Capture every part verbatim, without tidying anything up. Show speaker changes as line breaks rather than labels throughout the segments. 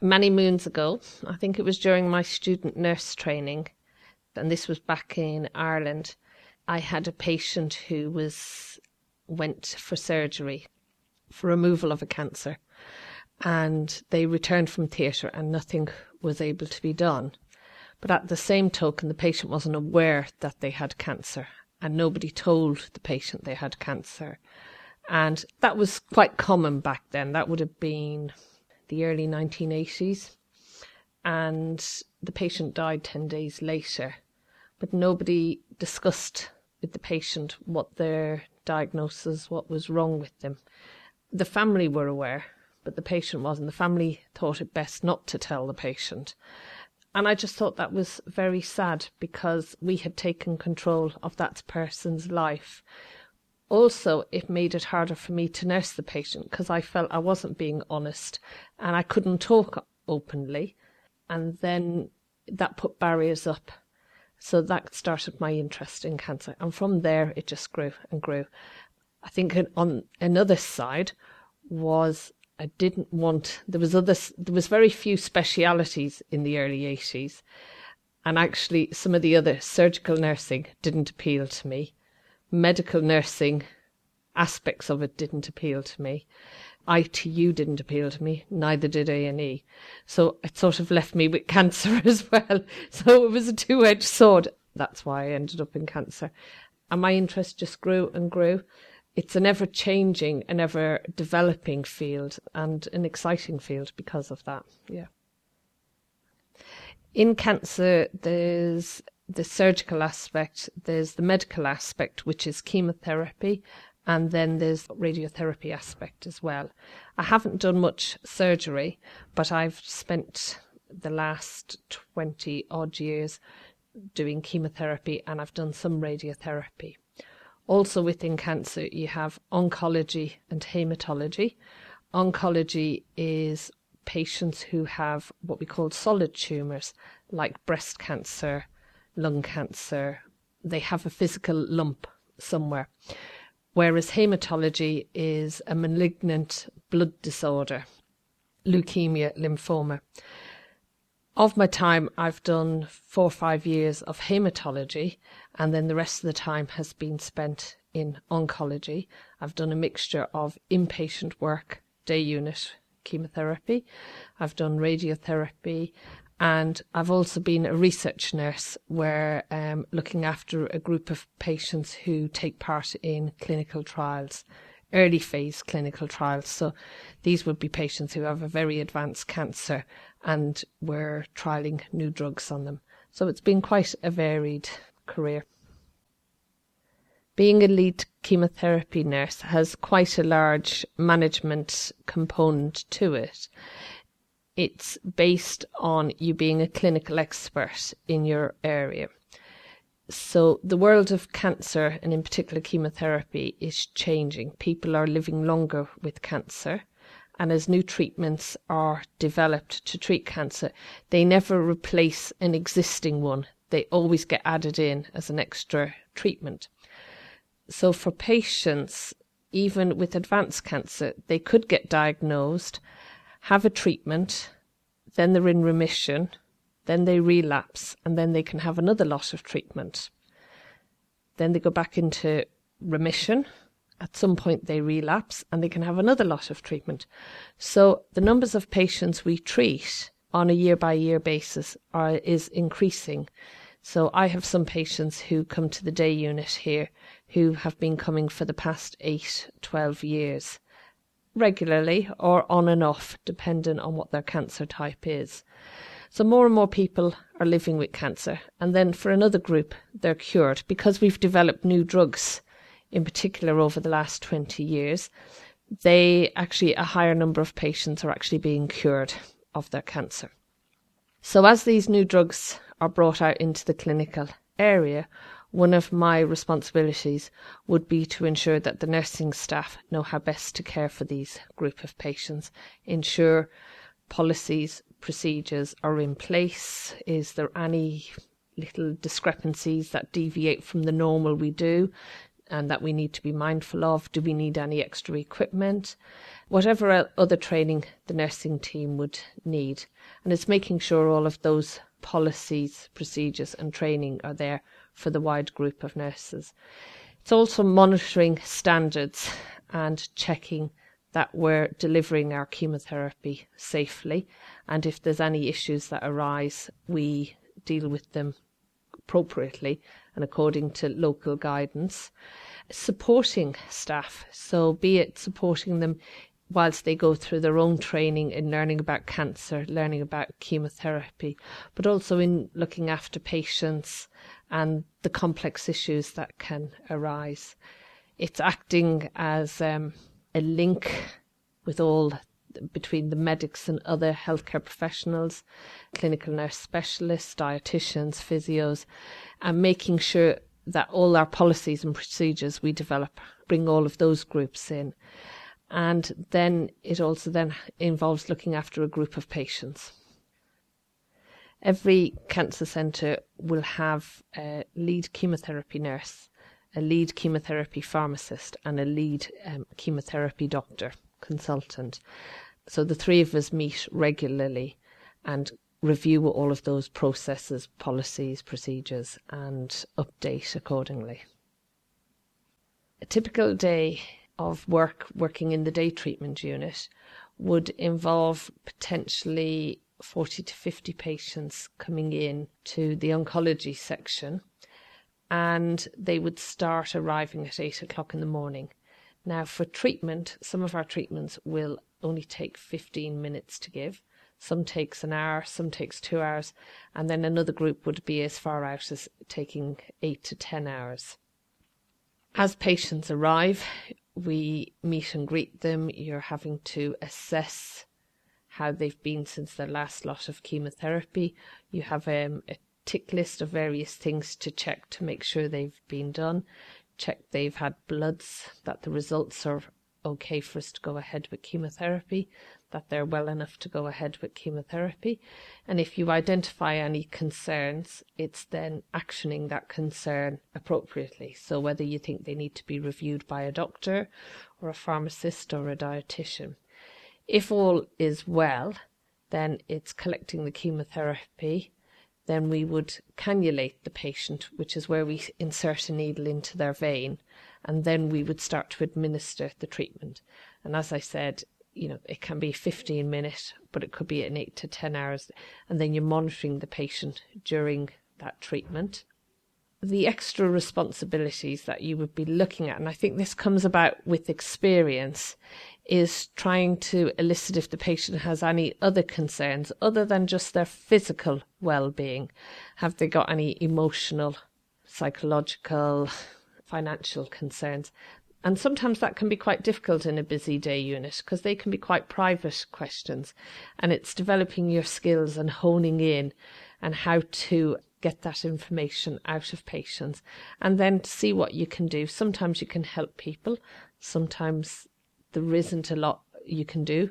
Many moons ago, I think it was during my student nurse training, and this was back in Ireland, I had a patient who was went for surgery for removal of a cancer, and they returned from theatre and nothing was able to be done. But at the same token, the patient wasn't aware that they had cancer, and nobody told the patient they had cancer. And that was quite common back then. That would have been the early nineteen eighties, and the patient died ten days later, but nobody discussed with the patient what their diagnosis, what was wrong with them. The family were aware, but the patient wasn't. The family thought it best not to tell the patient, and I just thought that was very sad, because we had taken control of that person's life. Also, it made it harder for me to nurse the patient, because I felt I wasn't being honest and I couldn't talk openly. And then that put barriers up. So that started my interest in cancer. And from there, it just grew and grew. I think on another side was I didn't want, there was other, there was very few specialities in the early eighties. And actually, some of the other surgical nursing didn't appeal to me. Medical nursing aspects of it didn't appeal to me. I T U didn't appeal to me, neither did A and E. So it sort of left me with cancer as well. So it was a two-edged sword. That's why I ended up in cancer. And my interest just grew and grew. It's an ever-changing, an ever-developing field, and an exciting field because of that. Yeah. In cancer, there's the surgical aspect, there's the medical aspect, which is chemotherapy, and then there's radiotherapy aspect as well. I haven't done much surgery, but I've spent the last twenty odd years doing chemotherapy, and I've done some radiotherapy. Also within cancer, you have oncology and hematology. Oncology is patients who have what we call solid tumours, like breast cancer, lung cancer. They have a physical lump somewhere. Whereas hematology is a malignant blood disorder, leukemia, lymphoma. Of my time, I've done four or five years of hematology, and then the rest of the time has been spent in oncology. I've done a mixture of inpatient work, day unit chemotherapy. I've done radiotherapy, and I've also been a research nurse where um, looking after a group of patients who take part in clinical trials, early phase clinical trials. So these would be patients who have a very advanced cancer and we're trialling new drugs on them. So it's been quite a varied career. Being a lead chemotherapy nurse has quite a large management component to it. It's based on you being a clinical expert in your area. So the world of cancer, and in particular chemotherapy, is changing. People are living longer with cancer, and as new treatments are developed to treat cancer, they never replace an existing one. They always get added in as an extra treatment. So for patients, even with advanced cancer, they could get diagnosed, have a treatment, then they're in remission, then they relapse, and then they can have another lot of treatment. Then they go back into remission. At some point they relapse, and they can have another lot of treatment. So the numbers of patients we treat on a year-by-year basis are is increasing. So I have some patients who come to the day unit here who have been coming for the past eight, twelve years, regularly or on and off, depending on what their cancer type is. So more and more people are living with cancer. And then for another group, they're cured because we've developed new drugs, in particular over the last twenty years. They actually, a higher number of patients are actually being cured of their cancer. So as these new drugs are brought out into the clinical area, one of my responsibilities would be to ensure that the nursing staff know how best to care for these group of patients, ensure policies, procedures are in place. Is there any little discrepancies that deviate from the normal we do and that we need to be mindful of? Do we need any extra equipment? whatever other training the nursing team would need. And it's making sure all of those policies, procedures and training are there for the wide group of nurses. It's also monitoring standards and checking that we're delivering our chemotherapy safely, and if there's any issues that arise, we deal with them appropriately and according to local guidance. Supporting staff, so be it supporting them whilst they go through their own training in learning about cancer, learning about chemotherapy, but also in looking after patients and the complex issues that can arise. It's acting as um, a link with all between the medics and other healthcare professionals, clinical nurse specialists, dietitians, physios, and making sure that all our policies and procedures we develop bring all of those groups in. And then it also then involves looking after a group of patients. Every cancer centre will have a lead chemotherapy nurse, a lead chemotherapy pharmacist and a lead um, chemotherapy doctor, consultant. So the three of us meet regularly and review all of those processes, policies, procedures and update accordingly. A typical day of work working in the day treatment unit would involve potentially forty to fifty patients coming in to the oncology section, and they would start arriving at eight o'clock in the morning. Now for treatment, some of our treatments will only take fifteen minutes to give. Some takes an hour, some takes two hours, and then another group would be as far out as taking eight to ten hours. As patients arrive, we meet and greet them. You're having to assess how they've been since their last lot of chemotherapy. You have um, a tick list of various things to check to make sure they've been done. Check they've had bloods, that the results are okay for us to go ahead with chemotherapy, that they're well enough to go ahead with chemotherapy. And if you identify any concerns, it's then actioning that concern appropriately. So whether you think they need to be reviewed by a doctor or a pharmacist or a dietitian. If all is well, then it's collecting the chemotherapy. Then we would cannulate the patient, which is where we insert a needle into their vein, and then we would start to administer the treatment. And as I said, you know, it can be fifteen minutes, but it could be an eight to ten hours, and then you're monitoring the patient during that treatment. The extra responsibilities that you would be looking at, and I think this comes about with experience, is trying to elicit if the patient has any other concerns other than just their physical well-being. Have they got any emotional, psychological, financial concerns? And sometimes that can be quite difficult in a busy day unit because they can be quite private questions, and it's developing your skills and honing in and how to get that information out of patients and then to see what you can do. Sometimes you can help people, sometimes there isn't a lot you can do,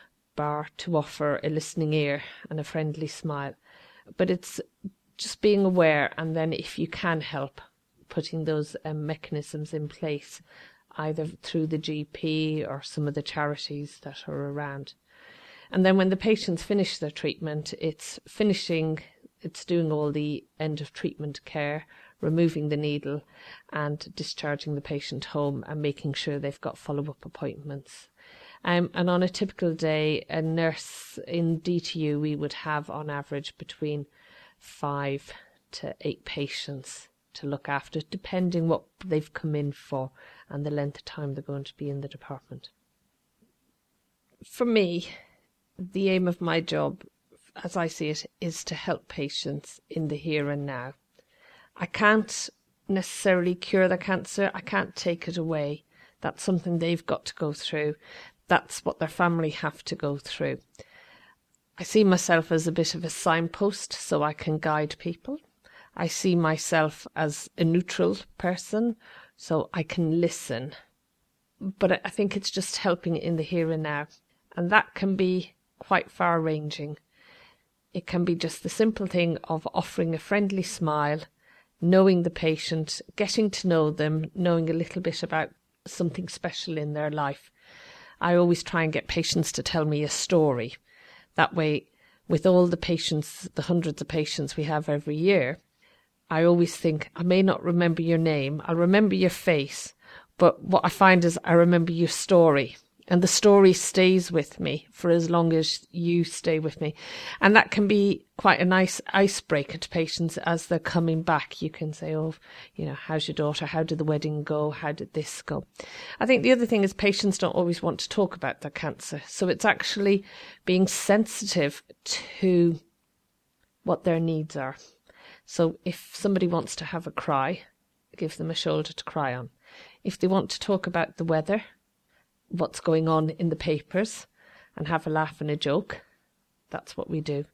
bar to offer a listening ear and a friendly smile. But it's just being aware, and then if you can help, putting those um, mechanisms in place, either through the G P or some of the charities that are around. And then when the patients finish their treatment, it's finishing, it's doing all the end of treatment care, removing the needle and discharging the patient home and making sure they've got follow-up appointments. Um, and on a typical day, a nurse in D T U, we would have on average between five to eight patients to look after, depending what they've come in for and the length of time they're going to be in the department. For me, the aim of my job, as I see it, is to help patients in the here and now. I can't necessarily cure their cancer. I can't take it away. That's something they've got to go through. That's what their family have to go through. I see myself as a bit of a signpost so I can guide people. I see myself as a neutral person so I can listen. But I think it's just helping in the here and now. And that can be quite far-ranging. It can be just the simple thing of offering a friendly smile, knowing the patient, getting to know them, knowing a little bit about something special in their life. I always try and get patients to tell me a story. That way, with all the patients, the hundreds of patients we have every year, I always think, I may not remember your name, I'll remember your face, but what I find is I remember your story. And the story stays with me for as long as you stay with me. And that can be quite a nice icebreaker to patients as they're coming back. You can say, oh, you know, how's your daughter? How did the wedding go? How did this go? I think the other thing is patients don't always want to talk about their cancer. So it's actually being sensitive to what their needs are. So if somebody wants to have a cry, give them a shoulder to cry on. If they want to talk about the weather, what's going on in the papers, and have a laugh and a joke, that's what we do.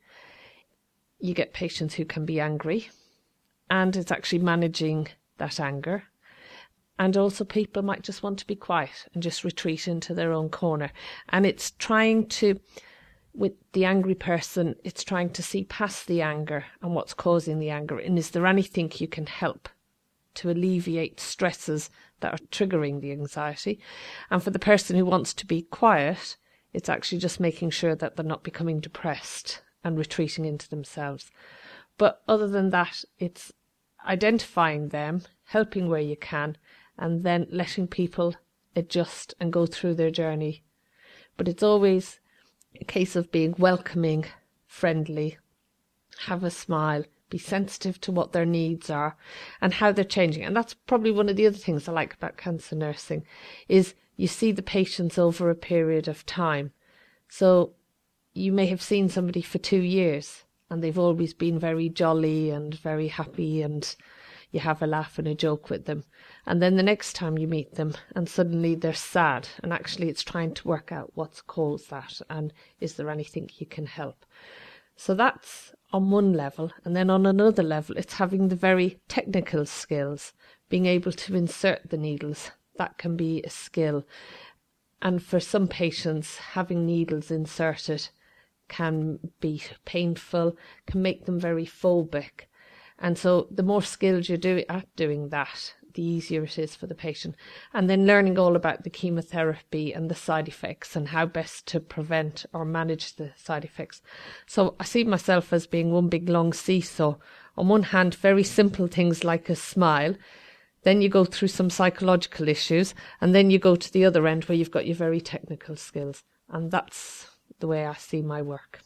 You get patients who can be angry, and it's actually managing that anger. And also people might just want to be quiet and just retreat into their own corner. And it's trying to, with the angry person, it's trying to see past the anger and what's causing the anger. And is there anything you can help to alleviate stresses that are triggering the anxiety? And for the person who wants to be quiet, it's actually just making sure that they're not becoming depressed and retreating into themselves. But other than that, it's identifying them, helping where you can, and then letting people adjust and go through their journey. But it's always a case of being welcoming, friendly, have a smile, be sensitive to what their needs are and how they're changing. And that's probably one of the other things I like about cancer nursing, is you see the patients over a period of time. So you may have seen somebody for two years and they've always been very jolly and very happy, and you have a laugh and a joke with them. And then the next time you meet them and suddenly they're sad, and actually it's trying to work out what's caused that and is there anything you can help. So that's on one level. And then on another level, it's having the very technical skills, being able to insert the needles. That can be a skill. And for some patients, having needles inserted can be painful, can make them very phobic. And so the more skilled you're do- at doing that, the easier it is for the patient. And then learning all about the chemotherapy and the side effects and how best to prevent or manage the side effects. So I see myself as being one big long seesaw. On one hand, very simple things like a smile. Then you go through some psychological issues, and then you go to the other end where you've got your very technical skills. And that's the way I see my work.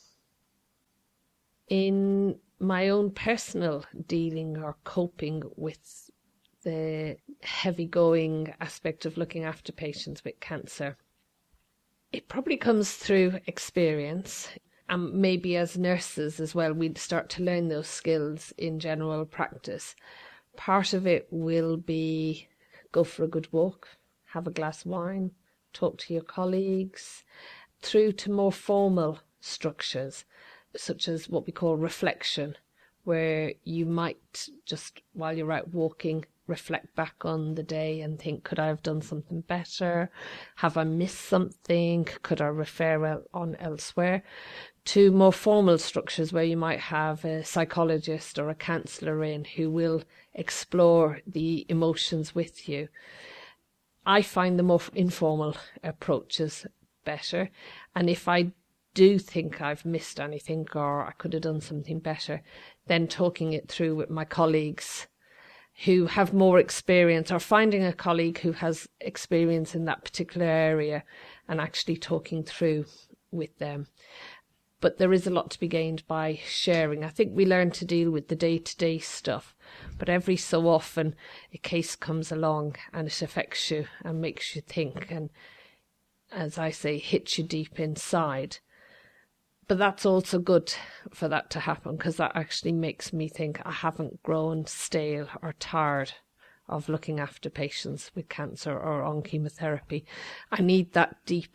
In my own personal dealing or coping with the heavy-going aspect of looking after patients with cancer, it probably comes through experience. And maybe as nurses as well, we'd start to learn those skills in general practice. Part of it will be go for a good walk, have a glass of wine, talk to your colleagues, through to more formal structures, such as what we call reflection, where you might just, while you're out walking, reflect back on the day and think, could I have done something better? Have I missed something? Could I refer on elsewhere? To more formal structures where you might have a psychologist or a counsellor in who will explore the emotions with you. I find the more informal approaches better. And if I do think I've missed anything or I could have done something better, then talking it through with my colleagues who have more experience, or finding a colleague who has experience in that particular area and actually talking through with them. But there is a lot to be gained by sharing. I think we learn to deal with the day-to-day stuff, but every so often a case comes along and it affects you and makes you think and, as I say, hits you deep inside. But that's also good for that to happen, because that actually makes me think I haven't grown stale or tired of looking after patients with cancer or on chemotherapy. I need that deep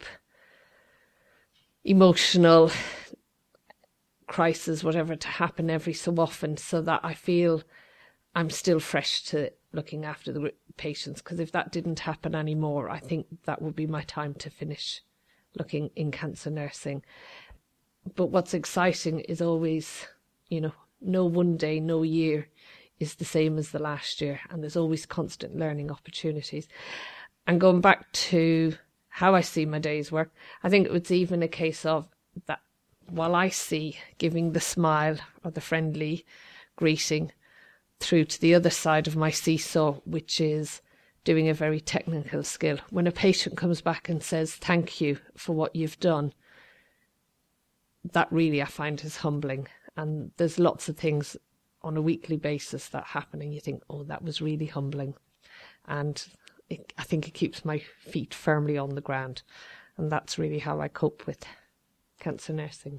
emotional crisis, whatever, to happen every so often so that I feel I'm still fresh to looking after the patients. Because if that didn't happen anymore, I think that would be my time to finish looking in cancer nursing. But what's exciting is always, you know, no one day, no year is the same as the last year. And there's always constant learning opportunities. And going back to how I see my day's work. I think it's even a case of that while I see giving the smile or the friendly greeting through to the other side of my seesaw, which is doing a very technical skill. When a patient comes back and says, thank you for what you've done, that really I find is humbling. And there's lots of things on a weekly basis that happen and you think, oh, that was really humbling. And it, I think it keeps my feet firmly on the ground. And that's really how I cope with cancer nursing.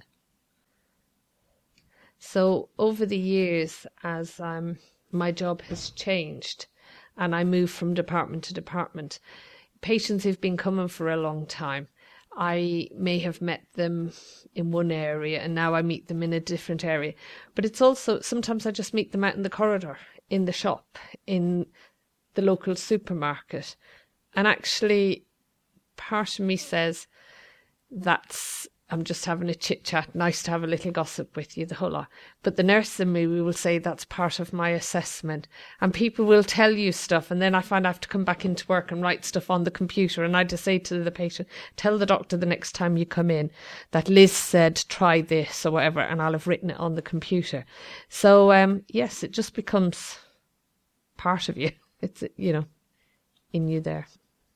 So over the years, as um, my job has changed and I move from department to department, patients who've been coming for a long time, I may have met them in one area and now I meet them in a different area. But it's also, sometimes I just meet them out in the corridor, in the shop, in the local supermarket. And actually, part of me says, that's, I'm just having a chit chat, nice to have a little gossip with you, the whole lot. But the nurse in me, we will say that's part of my assessment. And people will tell you stuff. And then I find I have to come back into work and write stuff on the computer. And I just say to the patient, tell the doctor the next time you come in that Liz said, try this or whatever. And I'll have written it on the computer. So, um, yes, it just becomes part of you. It's, you know, in you there.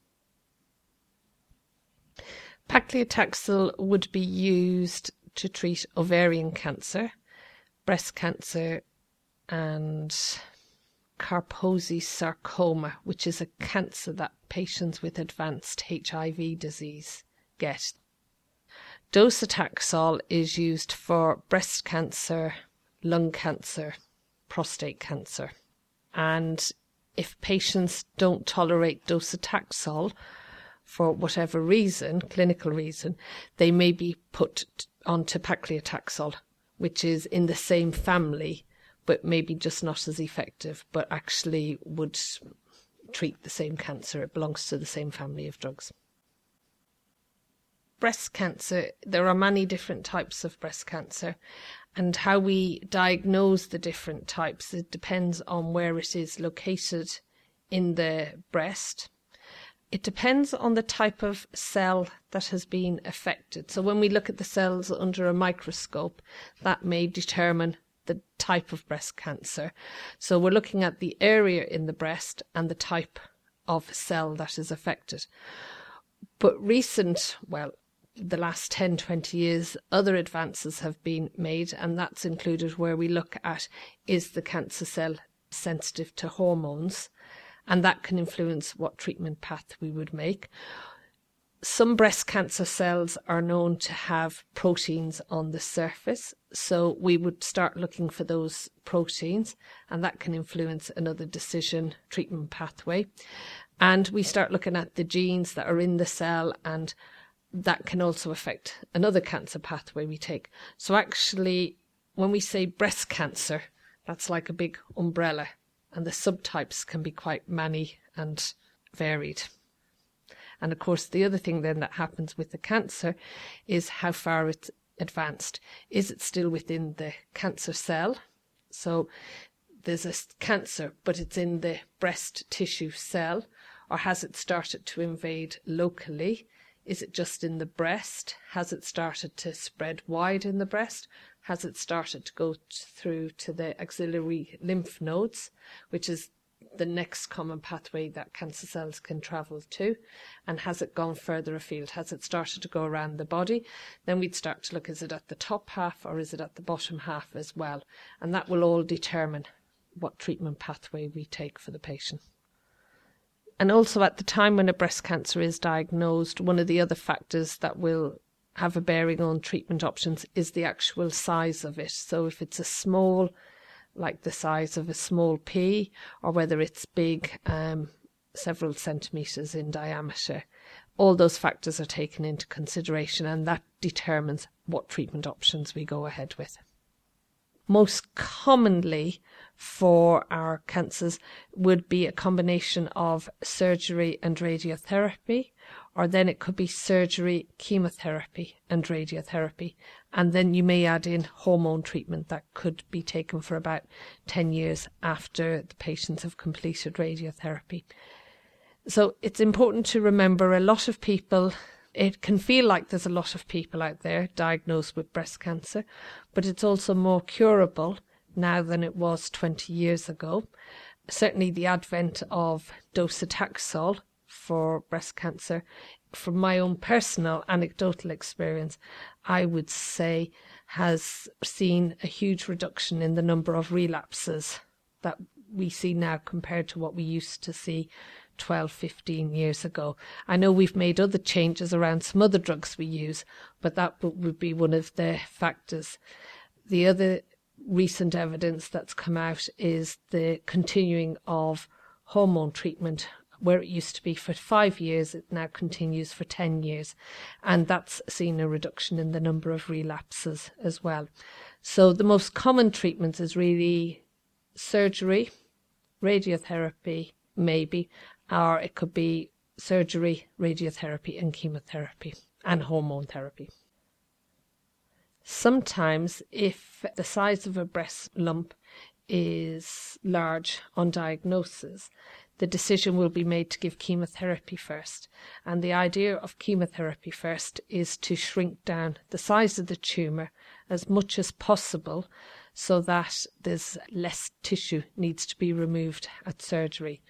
Paclitaxel would be used to treat ovarian cancer, breast cancer, and Kaposi sarcoma, which is a cancer that patients with advanced H I V disease get. Docetaxel is used for breast cancer, lung cancer, prostate cancer. And if patients don't tolerate docetaxel, for whatever reason, clinical reason, they may be put onto paclitaxel, which is in the same family, but maybe just not as effective, but actually would treat the same cancer. It belongs to the same family of drugs. Breast cancer, there are many different types of breast cancer, and how we diagnose the different types, it depends on where it is located in the breast. It depends on the type of cell that has been affected. So when we look at the cells under a microscope, that may determine the type of breast cancer. So we're looking at the area in the breast and the type of cell that is affected. But recent, well, the last ten, twenty years, other advances have been made, and that's included where we look at, is the cancer cell sensitive to hormones? And that can influence what treatment path we would make. Some breast cancer cells are known to have proteins on the surface, so we would start looking for those proteins, and that can influence another decision treatment pathway. And we start looking at the genes that are in the cell, and that can also affect another cancer pathway we take. So actually, when we say breast cancer, that's like a big umbrella. And the subtypes can be quite many and varied. And of course, the other thing then that happens with the cancer is how far it's advanced. Is it still within the cancer cell? So there's a cancer, but it's in the breast tissue cell, or has it started to invade locally? Is it just in the breast? Has it started to spread wide in the breast? Has it started to go t- through to the axillary lymph nodes, which is the next common pathway that cancer cells can travel to? And has it gone further afield? Has it started to go around the body? Then we'd start to look, is it at the top half or is it at the bottom half as well? And that will all determine what treatment pathway we take for the patient. And also at the time when a breast cancer is diagnosed, one of the other factors that will have a bearing on treatment options is the actual size of it. So if it's a small, like the size of a small pea, or whether it's big, um, several centimetres in diameter, all those factors are taken into consideration, and that determines what treatment options we go ahead with. Most commonly for our cancers would be a combination of surgery and radiotherapy, or then it could be surgery, chemotherapy and radiotherapy. And then you may add in hormone treatment that could be taken for about ten years after the patients have completed radiotherapy. So it's important to remember a lot of people, it can feel like there's a lot of people out there diagnosed with breast cancer, but it's also more curable now than it was twenty years ago. Certainly the advent of docetaxel for breast cancer, from my own personal anecdotal experience, I would say has seen a huge reduction in the number of relapses that we see now compared to what we used to see twelve, fifteen years ago. I know we've made other changes around some other drugs we use, but that would be one of the factors. The other recent evidence that's come out is the continuing of hormone treatment. Where it used to be for five years, it now continues for ten years. And that's seen a reduction in the number of relapses as well. So the most common treatments is really surgery, radiotherapy, maybe, or it could be surgery, radiotherapy and chemotherapy and hormone therapy. Sometimes if the size of a breast lump is large on diagnosis, the decision will be made to give chemotherapy first. And the idea of chemotherapy first is to shrink down the size of the tumour as much as possible so that there's less tissue needs to be removed at surgery.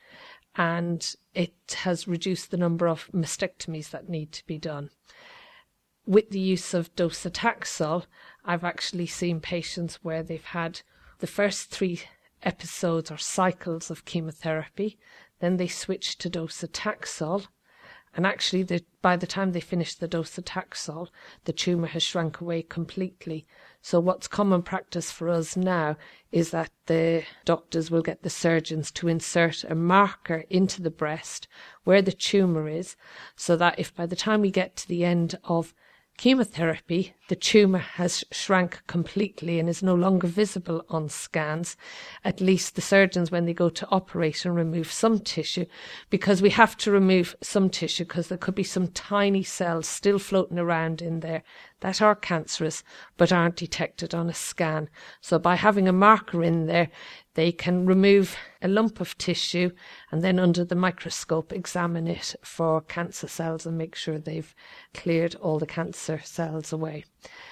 And it has reduced the number of mastectomies that need to be done. With the use of docetaxel, I've actually seen patients where they've had the first three episodes or cycles of chemotherapy, then they switch to docetaxel, and actually the, by the time they finish the docetaxel, the tumour has shrunk away completely. So what's common practice for us now is that the doctors will get the surgeons to insert a marker into the breast where the tumour is, so that if by the time we get to the end of chemotherapy, the tumour has shrunk completely and is no longer visible on scans. At least the surgeons, when they go to operate and remove some tissue, because we have to remove some tissue because there could be some tiny cells still floating around in there that are cancerous but aren't detected on a scan. So by having a marker in there, they can remove a lump of tissue and then under the microscope examine it for cancer cells and make sure they've cleared all the cancer cells away.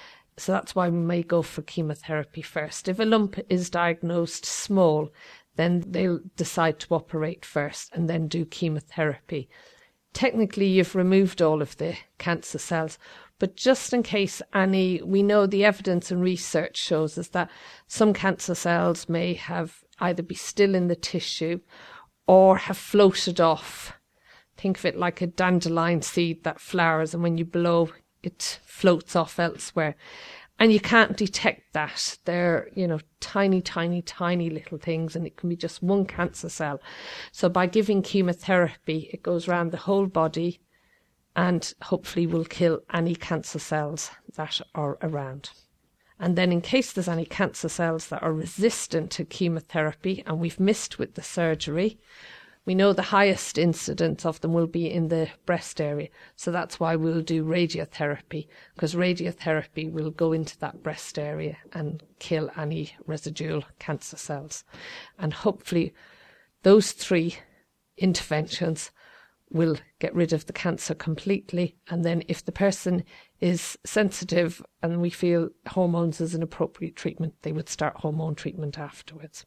So that's why we may go for chemotherapy first. If a lump is diagnosed small, then they'll decide to operate first and then do chemotherapy. Technically, you've removed all of the cancer cells, but just in case any, we know the evidence and research shows us that some cancer cells may have either be still in the tissue or have floated off. Think of it like a dandelion seed that flowers, and when you blow, it floats off elsewhere. And you can't detect that. They're, you know, tiny, tiny, tiny little things, and it can be just one cancer cell. So by giving chemotherapy, it goes around the whole body and hopefully will kill any cancer cells that are around. And then in case there's any cancer cells that are resistant to chemotherapy and we've missed with the surgery, we know the highest incidence of them will be in the breast area. So that's why we'll do radiotherapy, because radiotherapy will go into that breast area and kill any residual cancer cells. And hopefully those three interventions will get rid of the cancer completely. And then if the person is sensitive and we feel hormones is an appropriate treatment, they would start hormone treatment afterwards.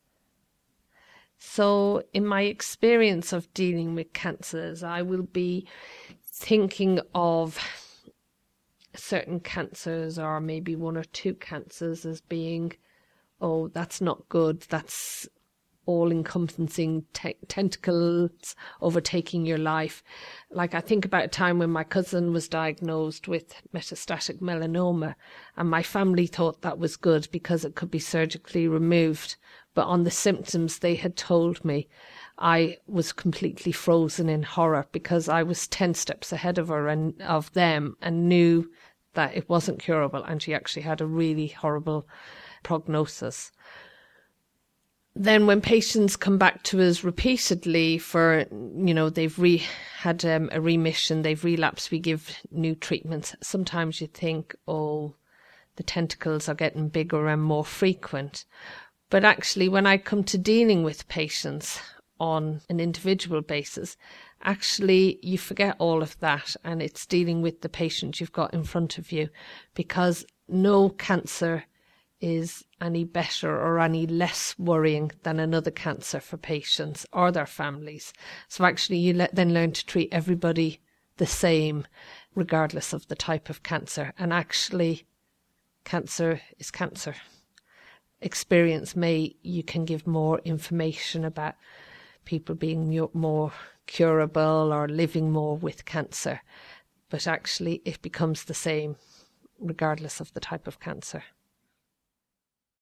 So in my experience of dealing with cancers, I will be thinking of certain cancers or maybe one or two cancers as being, oh, that's not good, that's all-encompassing te- tentacles overtaking your life. Like I think about a time when my cousin was diagnosed with metastatic melanoma, and my family thought that was good because it could be surgically removed. But on the symptoms they had told me, I was completely frozen in horror because I was ten steps ahead of her and of them and knew that it wasn't curable, and she actually had a really horrible prognosis. Then when patients come back to us repeatedly for, you know, they've re- had um, a remission, they've relapsed, we give new treatments. Sometimes you think, oh, the tentacles are getting bigger and more frequent. But actually, when I come to dealing with patients, on an individual basis, actually you forget all of that and it's dealing with the patient you've got in front of you, because no cancer is any better or any less worrying than another cancer for patients or their families. So actually you le- then learn to treat everybody the same regardless of the type of cancer. And actually cancer is cancer. Experience may, you can give more information about people being more curable or living more with cancer, but actually it becomes the same regardless of the type of cancer.